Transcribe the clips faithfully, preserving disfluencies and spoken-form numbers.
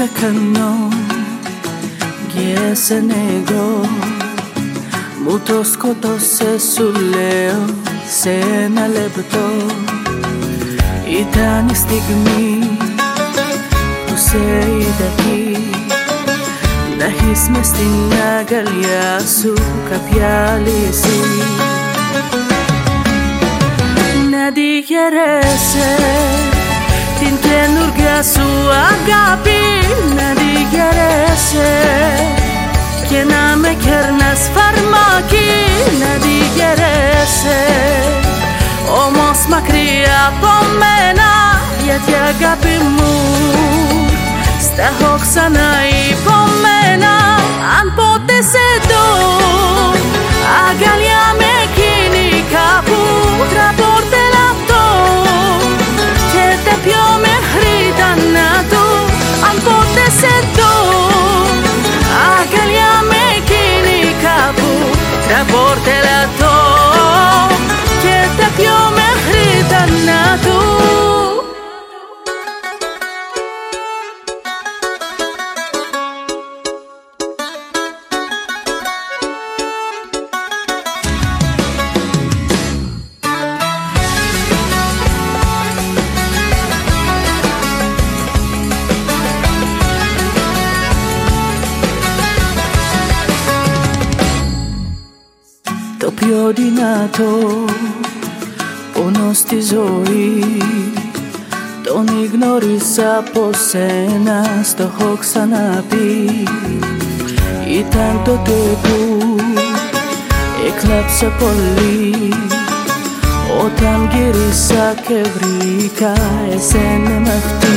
κάνω και εσένα εγώ μου το σκότωσε, σου λέω, σε ένα λεπτό. Ήταν η στιγμή που σε είδα εκεί, να έχεις μες στην αγκαλιά σου κάποια λύση, να τη γερέσαι την καινούργια σου αγάπη, να τη γερέσαι και να με κέρνας φαρμάκι, να τη γερέσαι όμως μακριά από μένα, γιατί αγάπη μου στα έχω ξανά υπομένα. Αν ποτέ σε δω αγκαλιά με εκείνη κάπου, τραπόρτε λαπτό και τα πιω μέχρι θανάτου. Αν ποτέ σε δω αγκαλιά με εκείνη κάπου, τραπόρτε λαπτό και τα πιω μέχρι θανάτου. Το πιο δυνατό πόνο στη ζωή τον γνώρισα από σένα, στο έχω ξαναπεί. Ήταν τότε που έκλαψα πολύ, όταν γύρισα και βρήκα εσένα με αυτή.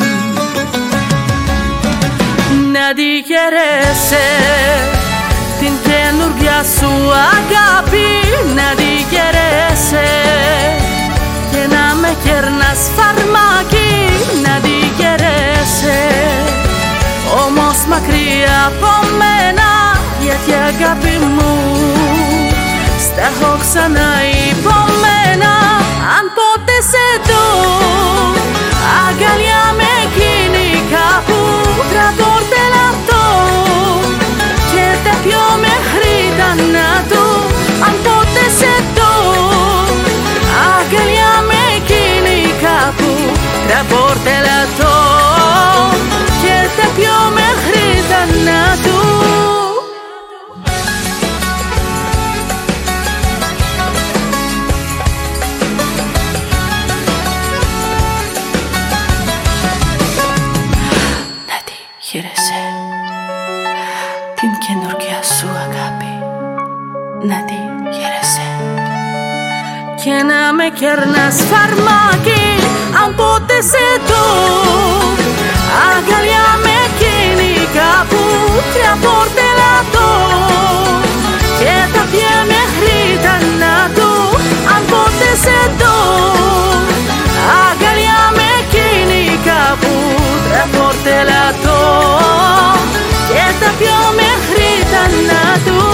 Να τη γερέσαι την καινούργια σου αγάπη, να τη γερέσαι και να με κέρνας φαρμάκι, να τη γερέσαι όμως μακριά από μένα, γιατί αγάπη μου στα έχω ξανά υπομένα. Αν ποτέ σε δω αγκαλιά με εκείνη κάπου, τραπόρτε λαπτό και τα πιω μέχρι θανάτου. Αν ποτέ σε δω αγκαλιά με εκείνη κάπου, τραπόρτε λαπτό και τα πιω μέχρι θανάτου. Να τη γυρέσαι την καινούργια σου αγάπη, να τη γερέσαι και να με κέρνας φαρμάκι. Αν ποτέ σε δω αγκαλιά με εκείνη κάπου, τραπόρτε λαπτό και τα πιω μέχρι θανάτου. Αν ποτέ σε δω αγκαλιά με εκείνη κάπου, τραπόρτε λαπτό και τα πιω μέχρι θανάτου.